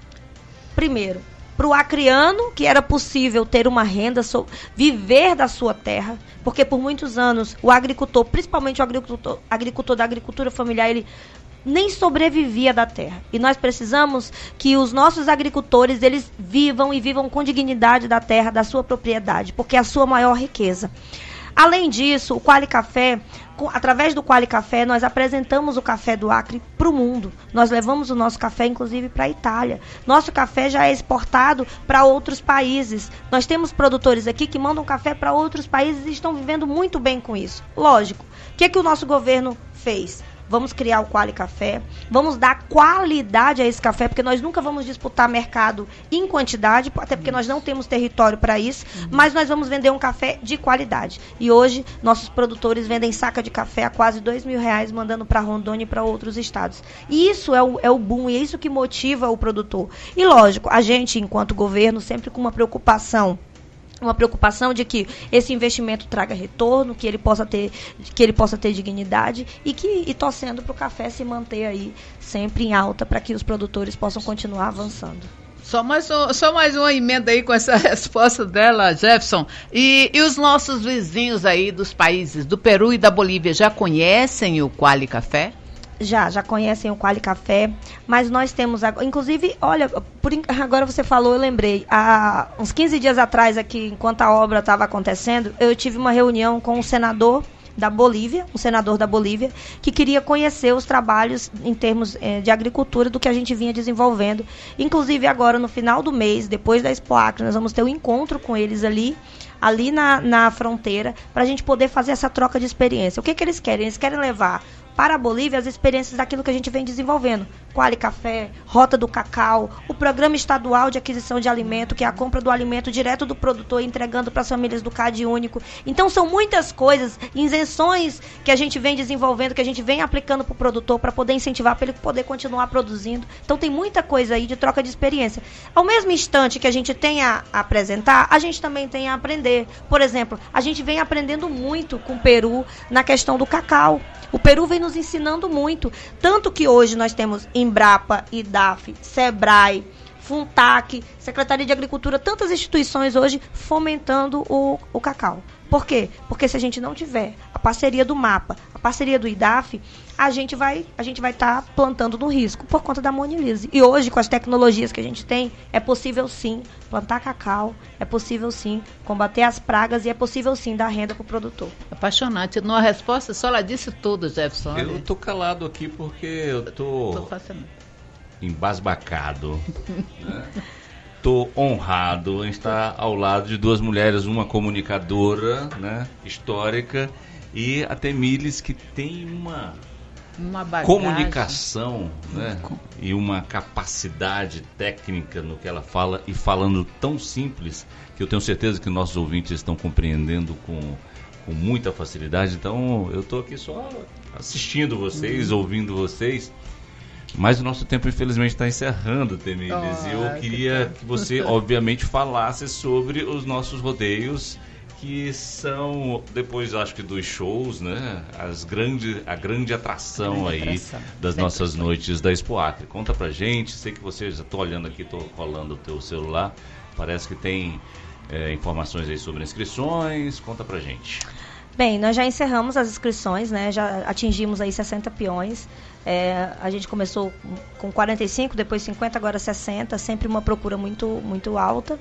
primeiro, para o acreano, que era possível ter uma renda, so, viver da sua terra, porque por muitos anos o agricultor, principalmente o agricultor, agricultor da agricultura familiar, ele nem sobrevivia da terra. E nós precisamos que os nossos agricultores, eles vivam e vivam com dignidade da terra, da sua propriedade, porque é a sua maior riqueza. Além disso, o Quali Café, com, através do Quali Café, nós apresentamos o café do Acre para o mundo. Nós levamos o nosso café, inclusive, para a Itália. Nosso café já é exportado para outros países. Nós temos produtores aqui que mandam café para outros países e estão vivendo muito bem com isso. Lógico, o que, é que o nosso governo fez? Vamos criar o Quali Café, vamos dar qualidade a esse café, porque nós nunca vamos disputar mercado em quantidade, até porque nós não temos território para isso, uhum. mas nós vamos vender um café de qualidade. E hoje, nossos produtores vendem saca de café a quase dois mil reais, mandando para Rondônia e para outros estados. E isso é o, é o boom, e é isso que motiva o produtor. E lógico, a gente, enquanto governo, sempre com uma preocupação, uma preocupação de que esse investimento traga retorno, que ele possa ter, que ele possa ter dignidade e que e torcendo para o café se manter aí sempre em alta para que os produtores possam continuar avançando. Só mais, um, só mais uma emenda aí com essa resposta dela, Jefferson. E, e os nossos vizinhos aí dos países do Peru e da Bolívia já conhecem o Quali Café? Já, já conhecem o Quali Café, mas nós temos, inclusive, olha, por, agora você falou, eu lembrei, há uns quinze dias atrás aqui, enquanto a obra estava acontecendo, eu tive uma reunião com o senador da Bolívia, um senador da Bolívia, que queria conhecer os trabalhos em termos eh, de agricultura do que a gente vinha desenvolvendo. Inclusive agora no final do mês, depois da Expo Acre, nós vamos ter um encontro com eles ali, ali na, na fronteira, para a gente poder fazer essa troca de experiência. O que, que eles querem? Eles querem levar para a Bolívia as experiências daquilo que a gente vem desenvolvendo. Quali Café, Rota do Cacau, o Programa Estadual de Aquisição de Alimento, que é a compra do alimento direto do produtor, entregando para as famílias do Cade Único. Então são muitas coisas, isenções que a gente vem desenvolvendo, que a gente vem aplicando para o produtor, para poder incentivar, para ele poder continuar produzindo. Então tem muita coisa aí de troca de experiência. Ao mesmo instante que a gente tem a apresentar, a gente também tem a aprender. Por exemplo, a gente vem aprendendo muito com o Peru na questão do cacau. O Peru vem nos ensinando muito, tanto que hoje nós temos Embrapa, I D A F, Sebrae, Funtac, Secretaria de Agricultura, tantas instituições hoje fomentando o, o cacau. Por quê? Porque se a gente não tiver a parceria do MAPA, a parceria do I D A F, a gente vai a gente vai estar tá plantando no risco por conta da monilise. E hoje, com as tecnologias que a gente tem, é possível sim plantar cacau, é possível sim combater as pragas e é possível sim dar renda para o produtor. Apaixonante. Numa resposta, só ela disse tudo, Jefferson. Eu tô calado aqui porque eu tô, tô embasbacado. Né? Tô honrado em estar ao lado de duas mulheres, uma comunicadora, né, histórica, e a Temilis, que tem uma, uma comunicação, né, e uma capacidade técnica no que ela fala, e falando tão simples, que eu tenho certeza que nossos ouvintes estão compreendendo com, com muita facilidade. Então eu estou aqui só assistindo vocês, uhum. ouvindo vocês. Mas o nosso tempo, infelizmente, está encerrando, Temilis. Oh, e eu queria que, que você, obviamente, falasse sobre os nossos rodeios, que são, depois, acho que, dos shows, né? As grande, a grande atração grande aí atração. das Sempre nossas foi. noites da Expo Acre. Conta pra gente. Sei que você, já estou olhando aqui, estou rolando o teu celular. Parece que tem é, informações aí sobre inscrições. Conta pra gente. Bem, nós já encerramos as inscrições, né? Já atingimos aí sessenta peões. É, a gente começou com quarenta e cinco, depois cinquenta, agora sessenta, sempre uma procura muito, muito alta.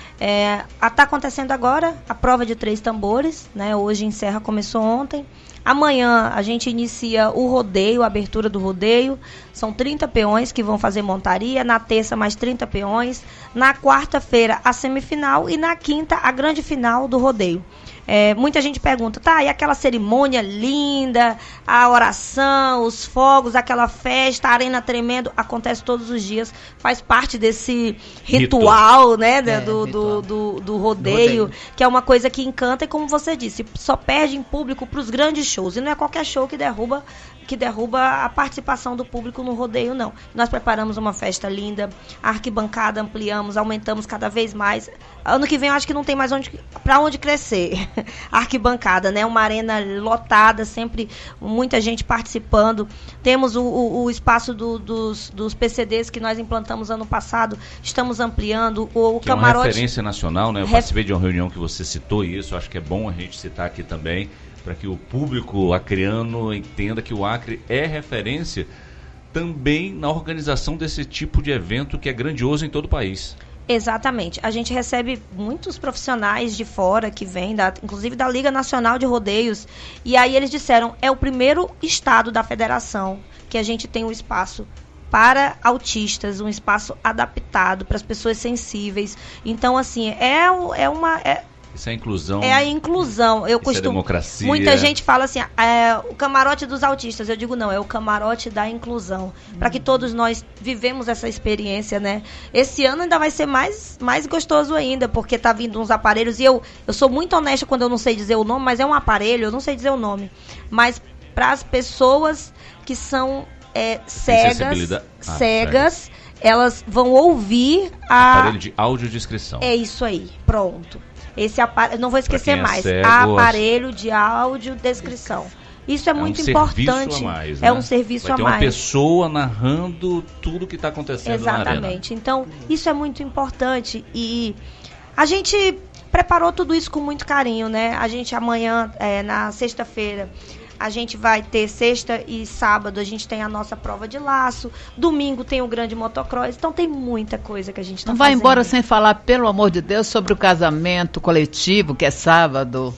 É, está acontecendo agora a prova de três tambores, né? Hoje encerra, começou ontem. Amanhã a gente inicia o rodeio, a abertura do rodeio. São trinta peões que vão fazer montaria. Na terça, mais trinta peões. Na quarta-feira, a semifinal. E na quinta, a grande final do rodeio. É, muita gente pergunta, tá, e aquela cerimônia linda, a oração, os fogos, aquela festa, a arena tremendo, acontece todos os dias, faz parte desse ritual, Rito. né, é, do, ritual. Do, do, do rodeio, rodeio, que é uma coisa que encanta e, como você disse, só perde em público para os grandes shows, e não é qualquer show que derruba, que derruba a participação do público no rodeio, não. Nós preparamos uma festa linda, a arquibancada ampliamos, aumentamos cada vez mais. Ano que vem eu acho que não tem mais onde, para onde crescer. A arquibancada, né? Uma arena lotada, sempre muita gente participando. Temos o, o, o espaço do, dos, dos P C Ds que nós implantamos ano passado, estamos ampliando. O, o que camarote... é uma referência nacional, né? Eu participei de uma reunião que você citou isso, acho que é bom a gente citar aqui também, para que o público acreano entenda que o Acre é referência também na organização desse tipo de evento que é grandioso em todo o país. Exatamente. A gente recebe muitos profissionais de fora que vêm, da, inclusive da Liga Nacional de Rodeios, e aí eles disseram, é o primeiro estado da federação que a gente tem um espaço para autistas, um espaço adaptado para as pessoas sensíveis. Então, assim, é, é uma... É, Isso é a inclusão. É a inclusão. Eu Isso costumo. É democracia. Muita gente fala assim, é, o camarote dos autistas. Eu digo, não, é o camarote da inclusão. Hum. Para que todos nós vivemos essa experiência, né? Esse ano ainda vai ser mais, mais gostoso ainda, porque tá vindo uns aparelhos. E eu, eu sou muito honesta quando eu não sei dizer o nome, mas é um aparelho, eu não sei dizer o nome. Mas para as pessoas que são é, cegas, ah, cegas, elas vão ouvir a. Aparelho de audiodescrição. É isso aí, pronto. Esse aparelho, não vou esquecer é mais, cego, aparelho de audiodescrição. Isso é, é muito um importante. A mais, é né? um serviço Vai ter a mais. Uma pessoa narrando tudo que está acontecendo Exatamente. na arena. Exatamente. Então, isso é muito importante. E a gente preparou tudo isso com muito carinho, né? A gente amanhã, é, na sexta-feira, a gente vai ter sexta e sábado, a gente tem a nossa prova de laço. Domingo tem o grande motocross. Então tem muita coisa que a gente está fazendo. Não vai embora sem falar, pelo amor de Deus, sobre o casamento coletivo, que é sábado.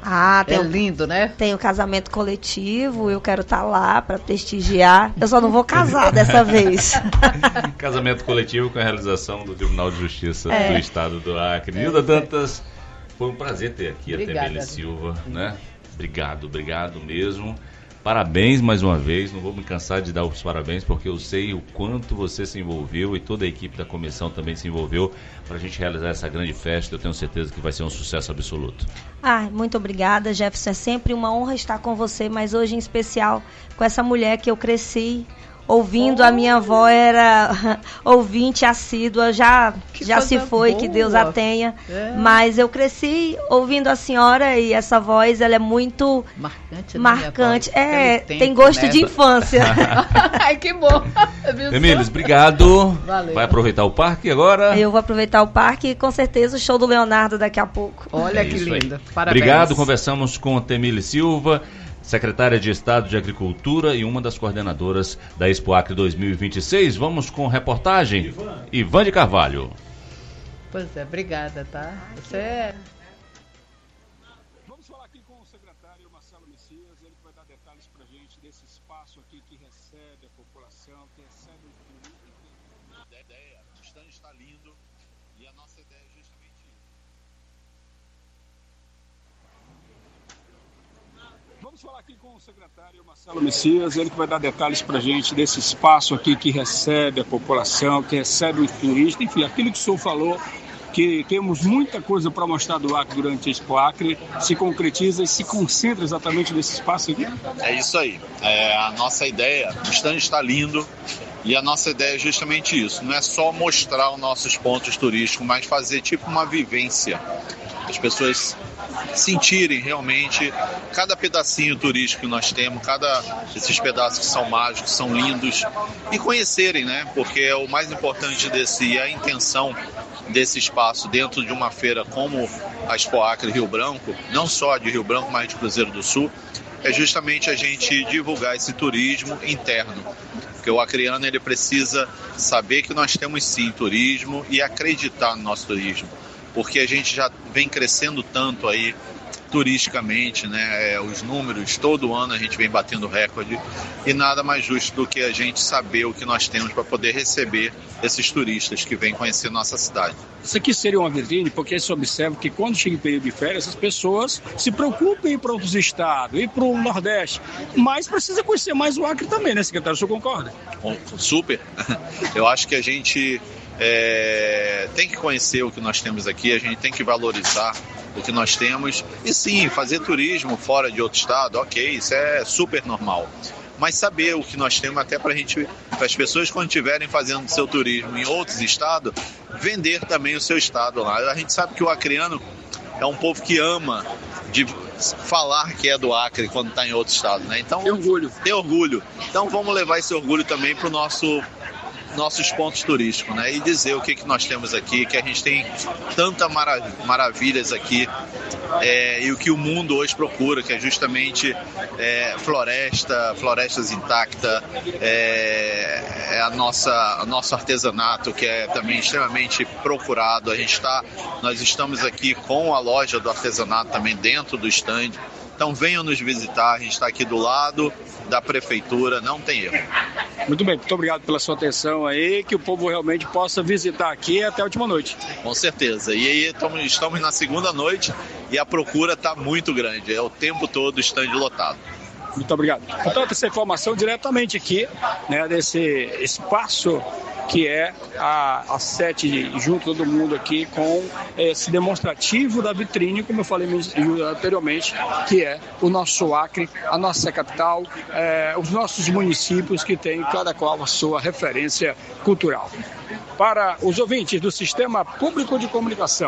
Ah, tem é o, lindo, né? Tem o casamento coletivo, eu quero estar lá para prestigiar. Eu só não vou casar dessa vez. Casamento coletivo com a realização do Tribunal de Justiça é. do Estado do Acre. Nilda Dantas, foi um prazer ter aqui Obrigada. a Temília Silva, né? Obrigado, obrigado mesmo. Parabéns mais uma vez, não vou me cansar de dar os parabéns, porque eu sei o quanto você se envolveu e toda a equipe da comissão também se envolveu para a gente realizar essa grande festa. Eu tenho certeza que vai ser um sucesso absoluto. Ah, muito obrigada, Jefferson. É sempre uma honra estar com você, mas hoje em especial com essa mulher que eu cresci ouvindo. Oh. A minha avó era ouvinte assídua, já, já se foi, boa. Que Deus a tenha. É. Mas eu cresci ouvindo a senhora e essa voz, ela é muito marcante. Marcante. É, tempo, tem gosto né? de infância. Ai, que bom. Emílios, obrigado. Valeu. Vai aproveitar o parque agora? Eu vou aproveitar o parque e com certeza o show do Leonardo daqui a pouco. Olha é que lindo. Parabéns. Obrigado, conversamos com a Temília Silva, secretária de Estado de Agricultura e uma das coordenadoras da Expo Acre dois mil e vinte e seis. Vamos com reportagem. Ivan, Ivan de Carvalho. Pois é, obrigada, tá? Você é... Vamos falar aqui com o secretário Marcelo Messias, ele vai dar detalhes pra gente desse espaço aqui que recebe a população, que recebe o turismo. A ideia, o stand está lindo e a nossa ideia é justamente isso. Vamos falar aqui com o secretário Marcelo Messias, ele que vai dar detalhes para a gente desse espaço aqui que recebe a população, que recebe os turistas, enfim, aquilo que o senhor falou, que temos muita coisa para mostrar do Acre durante a Expo Acre, se concretiza e se concentra exatamente nesse espaço aqui? É isso aí, é, a nossa ideia, o stand está lindo e a nossa ideia é justamente isso, não é só mostrar os nossos pontos turísticos, mas fazer tipo uma vivência, as pessoas sentirem realmente cada pedacinho turístico que nós temos, cada esses pedaços que são mágicos, são lindos, e conhecerem, né? Porque é o mais importante desse, e a intenção desse espaço dentro de uma feira como a Expo Acre Rio Branco, não só de Rio Branco, mas de Cruzeiro do Sul, é justamente a gente divulgar esse turismo interno. Porque o acreano, ele precisa saber que nós temos sim turismo e acreditar no nosso turismo. Porque a gente já vem crescendo tanto aí turisticamente, né? É, os números, todo ano a gente vem batendo recorde e nada mais justo do que a gente saber o que nós temos para poder receber esses turistas que vêm conhecer nossa cidade. Isso aqui seria uma vitrine, porque se observa que quando chega em período de férias, as pessoas se preocupam em ir para outros estados, ir para o Nordeste, mas precisa conhecer mais o Acre também, né, secretário? O senhor concorda? Super. Eu acho que a gente É, tem que conhecer o que nós temos aqui, a gente tem que valorizar o que nós temos e sim, fazer turismo fora de outro estado, ok, isso é super normal, mas saber o que nós temos até para a gente, para as pessoas quando estiverem fazendo seu turismo em outros estados, vender também o seu estado lá. A gente sabe que o acreano é um povo que ama de falar que é do Acre quando está em outro estado, né? Então, tem orgulho. Tem orgulho. Então vamos levar esse orgulho também para o nosso nossos pontos turísticos, né? E dizer o que, que nós temos aqui, que a gente tem tanta marav- maravilhas aqui é, e o que o mundo hoje procura, que é justamente é, floresta, florestas intactas, é, é a nossa, a nosso artesanato, que é também extremamente procurado. A gente tá, nós estamos aqui com a loja do artesanato também dentro do stand. Então venham nos visitar, a gente está aqui do lado da prefeitura, não tem erro. Muito bem, muito obrigado pela sua atenção aí, que o povo realmente possa visitar aqui até a última noite. Com certeza, e aí estamos na segunda noite e a procura está muito grande, é o tempo todo stand lotado. Muito obrigado. Portanto, essa informação diretamente aqui, né, desse espaço que é a, a sete, junto todo mundo aqui com esse demonstrativo da vitrine, como eu falei anteriormente, que é o nosso Acre, a nossa capital, é, os nossos municípios que têm cada qual a sua referência cultural. Para os ouvintes do Sistema Público de Comunicação,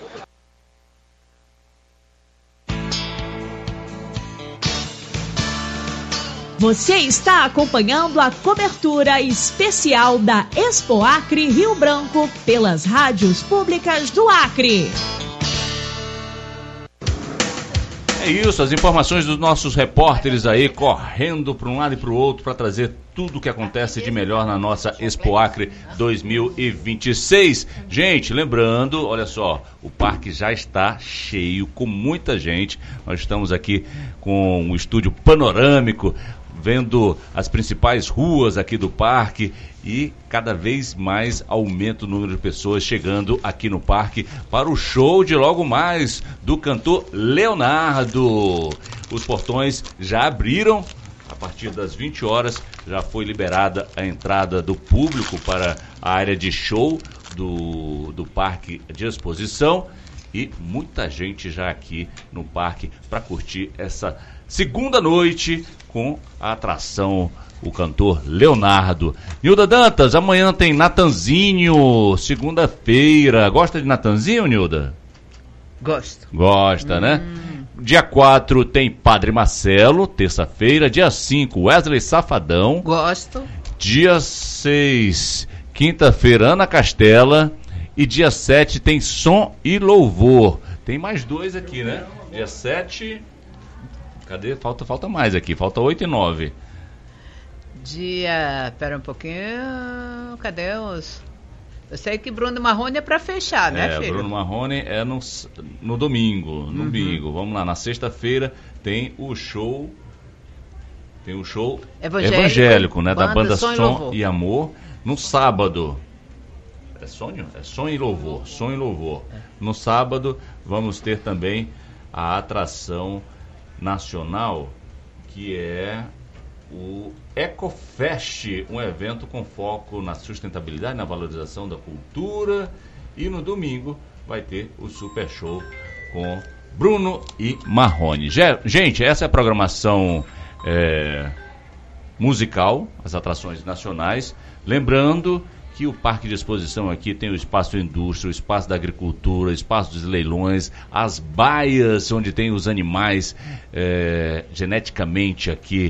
você está acompanhando a cobertura especial da Expo Acre Rio Branco pelas rádios públicas do Acre. É É isso, as informações dos nossos repórteres aí correndo para um lado e para o outro para trazer tudo o que acontece de melhor na nossa Expo Acre dois mil e vinte e seis. Gente, lembrando, olha só, o parque já está cheio, com muita gente. Nós estamos aqui com um estúdio panorâmico, vendo as principais ruas aqui do parque e cada vez mais aumenta o número de pessoas chegando aqui no parque para o show de logo mais do cantor Leonardo. Os portões já abriram. A partir das vinte horas já foi liberada a entrada do público para a área de show do, do parque de exposição e muita gente já aqui no parque para curtir essa segunda noite com a atração, o cantor Leonardo. Nilda Dantas, amanhã tem Natanzinho, segunda-feira. Gosta de Natanzinho, Nilda? Gosto. Gosta, hum. né? Dia quatro tem Padre Marcelo, terça-feira. Dia cinco, Wesley Safadão. Gosto. Dia seis, quinta-feira, Ana Castela. E dia sete tem Som e Louvor. Tem mais dois aqui, né? Dia sete... Cadê? Falta, falta mais aqui. Falta oito e nove. Dia... Pera um pouquinho. Cadê os... Eu sei que Bruno Marrone é pra fechar, né, é, filho? Bruno Marrone é no, no domingo. No Uhum. domingo. Vamos lá. Na sexta-feira tem o show... Tem o show evangélico, evangélico né? Banda da banda Som, Som e, e Amor. No sábado... É sonho? É Som e Louvor. Som e Louvor. É. No sábado vamos ter também a atração nacional, que é o Ecofest, um evento com foco na sustentabilidade, na valorização da cultura, e no domingo vai ter o Super Show com Bruno e Marrone. Gente, essa é a programação é, musical, as atrações nacionais, lembrando que o Parque de Exposição aqui tem o Espaço Indústria, o Espaço da Agricultura, o Espaço dos Leilões, as baias onde tem os animais é, geneticamente aqui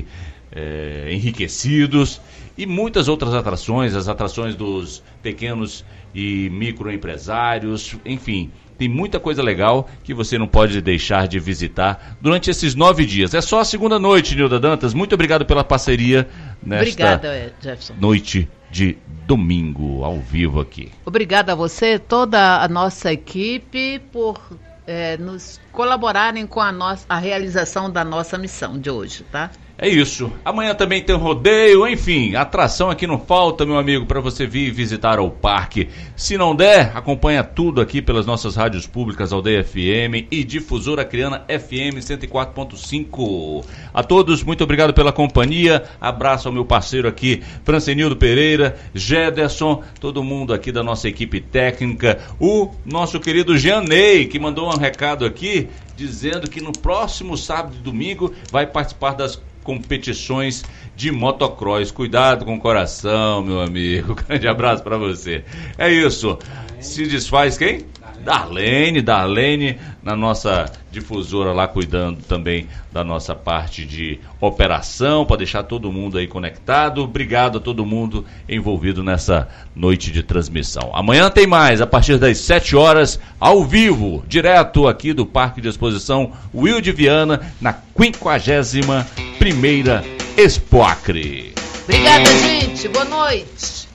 é, enriquecidos e muitas outras atrações, as atrações dos pequenos e microempresários, enfim, tem muita coisa legal que você não pode deixar de visitar durante esses nove dias. É só a segunda noite, Nilda Dantas. Muito obrigado pela parceria nesta Obrigada, Jefferson. noite de domingo, ao vivo aqui. Obrigada a você, toda a nossa equipe, por é, nos colaborarem com a, nossa, a realização da nossa missão de hoje, tá? É isso. Amanhã também tem rodeio, enfim, atração aqui não falta, meu amigo, para você vir visitar o parque. Se não der, acompanha tudo aqui pelas nossas rádios públicas, Aldeia F M e Difusora Acreana F M cento e quatro ponto cinco. A todos, muito obrigado pela companhia. Abraço ao meu parceiro aqui, Francenildo Pereira, Gederson, todo mundo aqui da nossa equipe técnica, o nosso querido Jeanei, que mandou um recado aqui, dizendo que no próximo sábado e domingo vai participar das competições de motocross. Cuidado com o coração, meu amigo. Grande abraço para você. É isso. Se desfaz quem? Darlene, Darlene, na nossa difusora lá, cuidando também da nossa parte de operação, para deixar todo mundo aí conectado. Obrigado a todo mundo envolvido nessa noite de transmissão. Amanhã tem mais, a partir das sete horas, ao vivo, direto aqui do Parque de Exposição Will de Viana, na quinquagésima primeira Expo Acre. Obrigada, gente. Boa noite.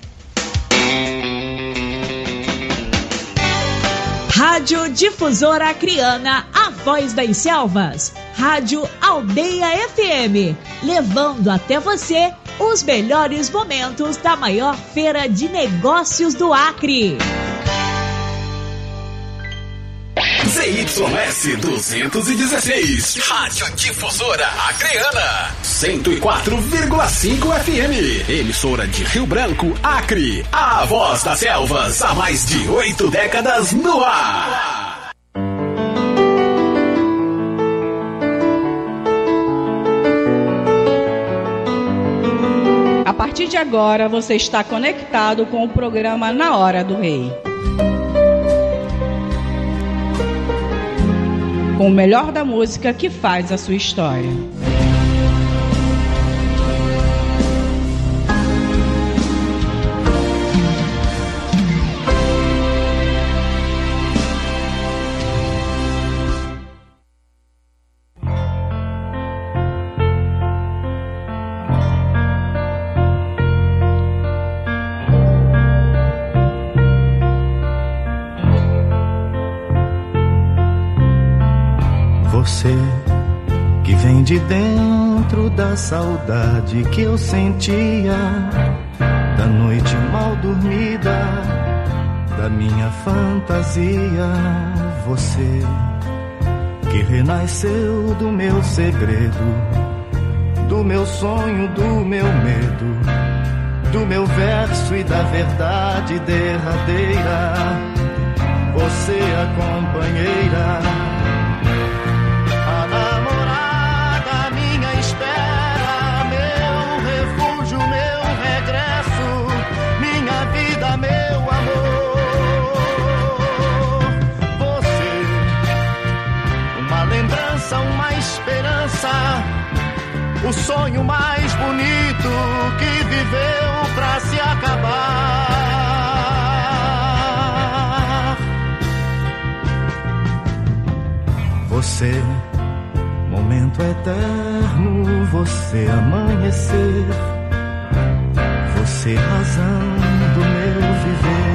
Rádio Difusora Acreana, a voz das selvas. Rádio Aldeia F M, levando até você os melhores momentos da maior feira de negócios do Acre. Z Y S duzentos e dezesseis, Rádio Difusora Acreana, cento e quatro vírgula cinco F M, emissora de Rio Branco, Acre, a voz das selvas, há mais de oito décadas no ar. A partir de agora, você está conectado com o programa Na Hora do Rei. Com o melhor da música que faz a sua história. de dentro da saudade que eu sentia, da noite mal dormida, da minha fantasia. Você que renasceu do meu segredo, do meu sonho, do meu medo, do meu verso e da verdade derradeira. Você a companheira, a namorada, minha espera, meu refúgio, meu regresso, minha vida, meu amor. Você, uma lembrança, uma esperança, o sonho mais bonito que viveu pra se acabar. Você, momento eterno, você amanhecer, você razão do meu viver.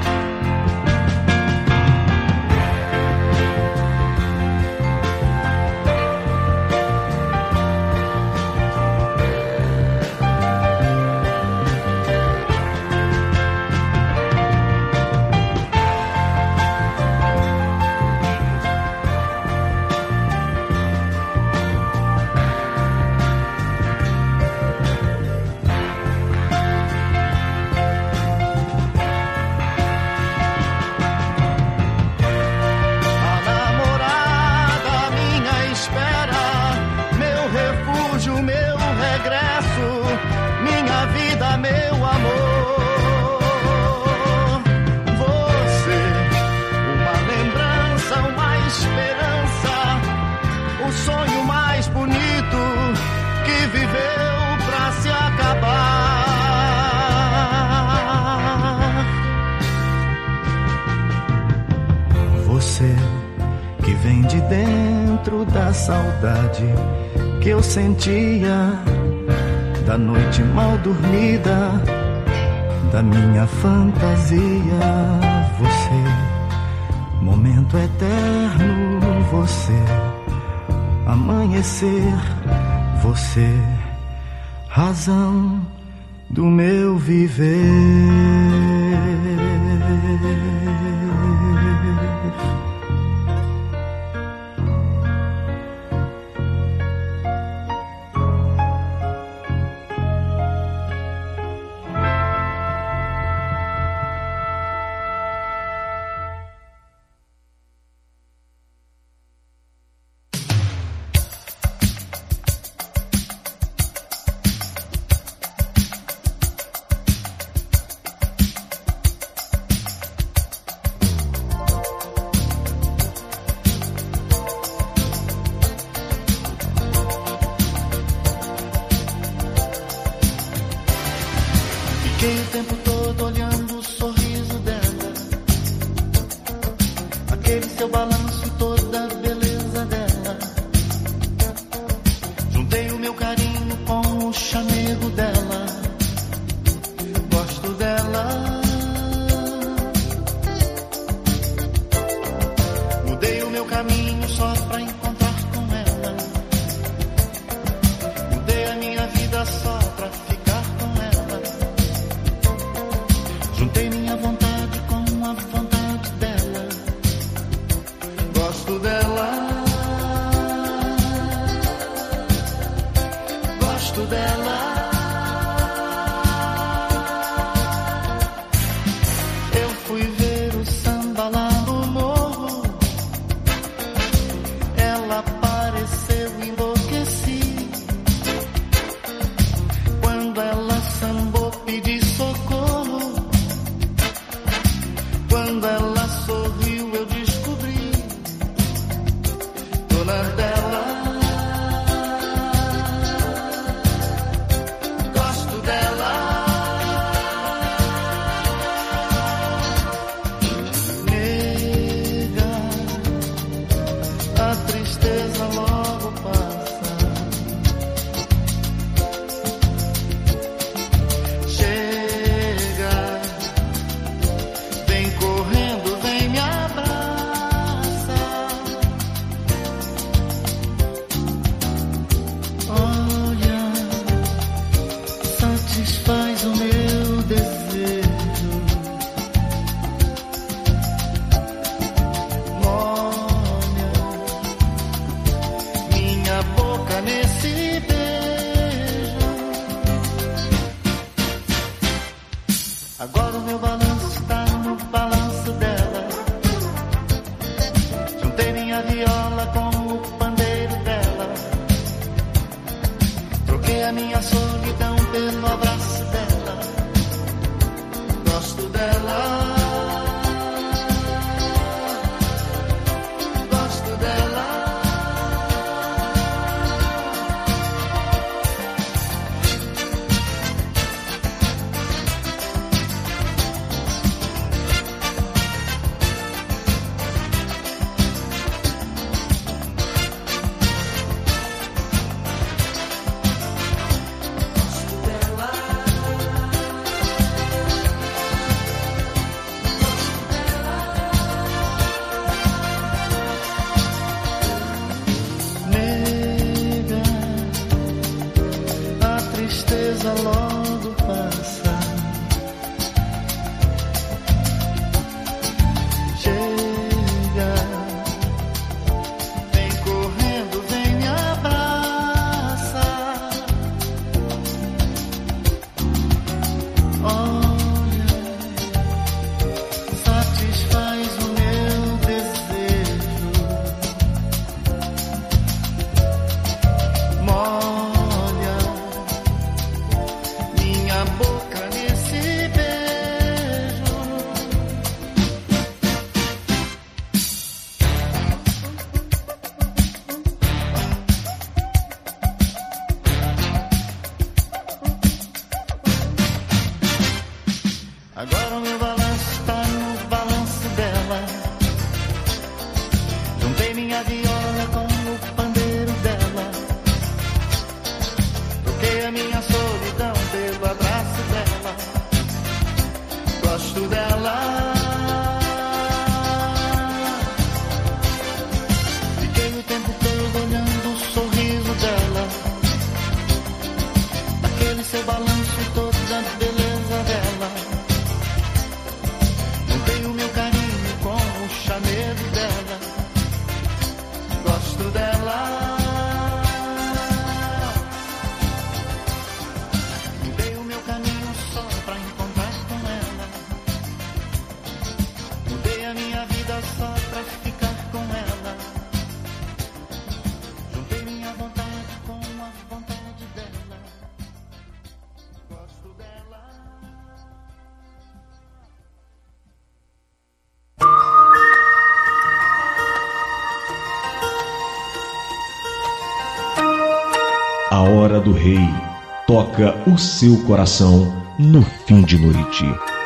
Saudade que eu sentia, da noite mal dormida, da minha fantasia. Você, momento eterno, você, amanhecer, você, razão do meu viver. satisfaz o meu desejo. Molha minha boca nesse beijo. Agora o meu balanço está no balanço dela. Juntei minha viola com o pandeiro dela. Troquei a minha solidão pelo abraço dela. Gosto dela. Gosto dela. Nega, a tristeza logo passa. Chega, vem correndo, vem me abraça. Olha, satisfaz o meu desejo. Molha minha boca nesse beijo. Agora o meu balanço está no balanço dela. Juntei minha viola com o pandeiro dela. Troquei a minha solidão pelo abraço dela. Gosto dela. Fiquei o tempo todo olhando o sorriso dela. Aquele seu balanço e toda a beleza dela. Juntei o meu carinho com o chamego dela. Gosto dela. Mudei o meu caminho só pra encontrar com ela. Mudei a minha vida só pra ficar com ela. Juntei minha vontade com a vontade dela. Gosto dela. A Hora do Rei toca o seu coração no fim de noite.